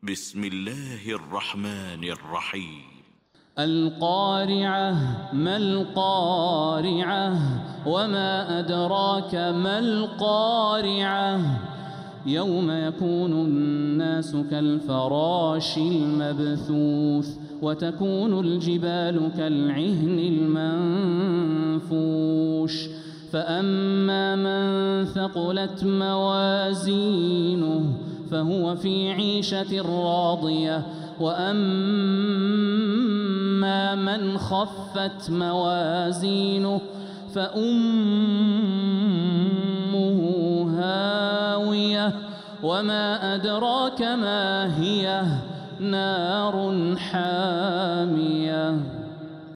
بسم الله الرحمن الرحيم. القارعة ما القارعة وما أدراك ما القارعة يوم يكون الناس كالفراش المبثوث وتكون الجبال كالعهن المنفوش فأما من ثقلت موازينه فهو في عيشة راضية وأما من خفت موازينه فأمه هاوية وما أدراك ما هي نار حامية.